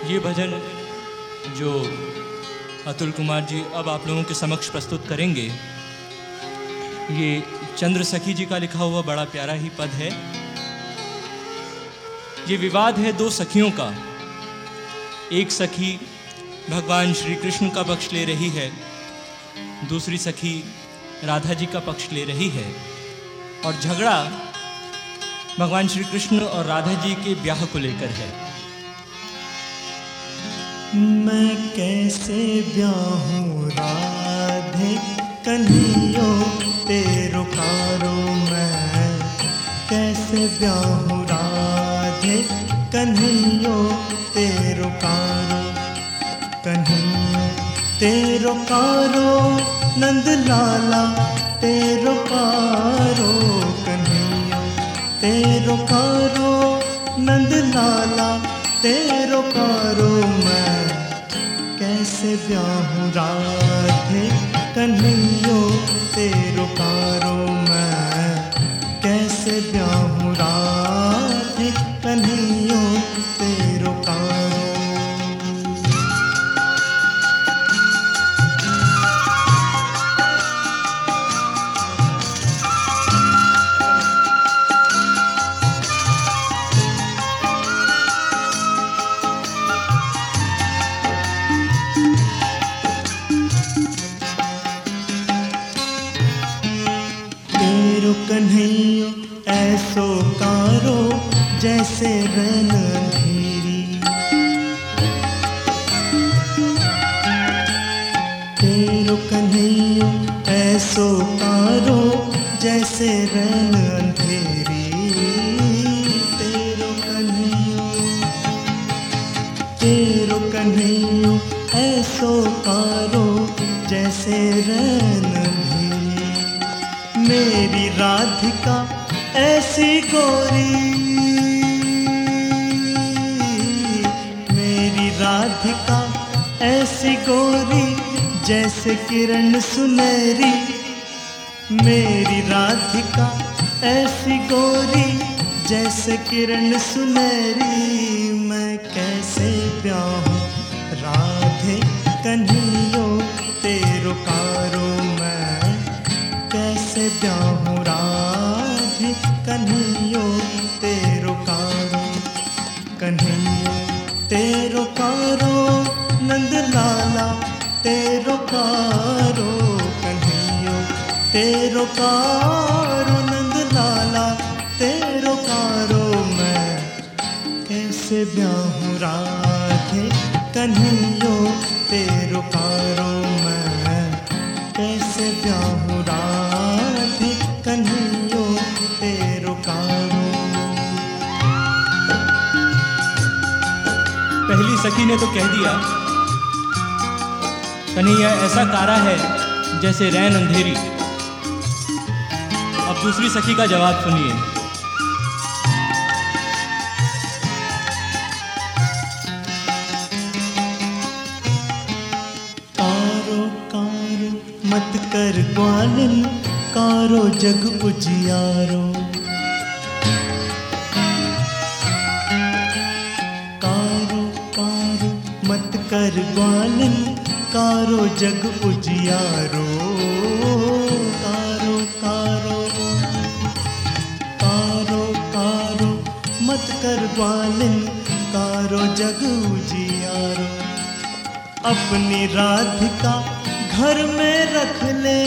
ये भजन जो अतुल कुमार जी अब आप लोगों के समक्ष प्रस्तुत करेंगे, ये चंद्र सखी जी का लिखा हुआ बड़ा प्यारा ही पद है। ये विवाद है दो सखियों का। एक सखी भगवान श्री कृष्ण का पक्ष ले रही है, दूसरी सखी राधा जी का पक्ष ले रही है, और झगड़ा भगवान श्री कृष्ण और राधा जी के ब्याह को लेकर है। मैं कैसे ब्याहूं राधे कन्हैया तेरो कारो, मैं कैसे ब्याहूं राधे कन्हैया तेरो कारो। कन्हैया तेरो कारो नंद लाला तेरो कारो, कन्हैया तेरो कारो नंद लाला तेरो कारो। मैं कैसे ब्याहूं राधे कन्हैया तेरो कारो, मैं कैसे ब्याहूं राधे कन्हैया तेरो कारो। कन्हैया ऐसो कारो जैसे रैन अंधेरी, तेरो कन्हैया ऐसो कारो जैसे रैन अंधेरी। तेरो कन्हैया ऐसो कारो जैसे रैन अंधेरी। मेरी राधिका ऐसी गोरी, मेरी राधिका ऐसी गोरी जैसे किरण सुनहरी। मेरी राधिका ऐसी गोरी जैसे किरण सुनहरी। मैं कैसे ब्याहूं राधे कन्हैया तेरो कारो, मैं कैसे ब्याहूं राधे कन्हैया तेरो कारो। कन्हैया तेरो कारो नंद लाला तेरो कारो, कन्हैया तेरो कारो नंद लाला तेरो कारो। मैं कैसे ब्याहूं राधे कन्हैया तेरो कारो, मैं कैसे ब्याहूं राधे कन्हैया तेरो कारो। पहली सखी ने तो कह दिया कन्हैया ऐसा कारा है जैसे रैन अंधेरी। अब दूसरी सखी का जवाब सुनिए। कारो कारो मत कर ग्वालन, कारो जग उजियारो। कारो कारो मत कर ग्वालन, कारो जग उजियारो। कारो कारो कारो कारो मत कर ग्वालन, कारो जग उजियारो। अपनी राधिका घर में रख ले,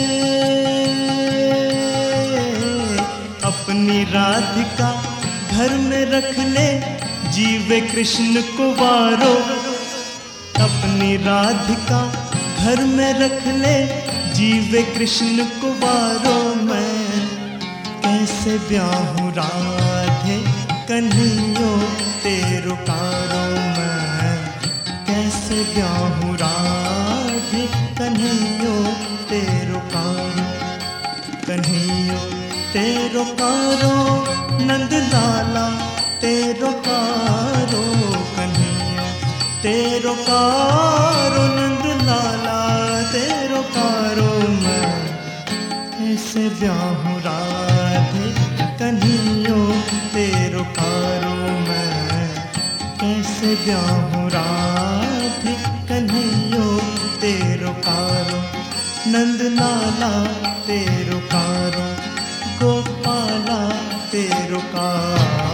अपनी राधिका घर में रख ले, जीवे कृष्ण को वारो। अपनी राधिका घर में रख ले, जीवे कृष्ण को वारो। मैं कैसे ब्याहूं राधे कन्हैया तेरो कारो, मैं कैसे ब्याहूं राधे कन्हैया तेरो कारो। कन्हैया तेरो कारो नंद लाला तेरो कारो, कन्हैया तेरो कारो नंद लाला तेरो कारो। मैं कैसे ब्याहूं राधे कन्हैया तेरो कारो, मैं कैसे ब्याहु राधे कन्हैयो तेरो कारो, नंद लाला तेरो कारो, गोपाला तेरो कारो।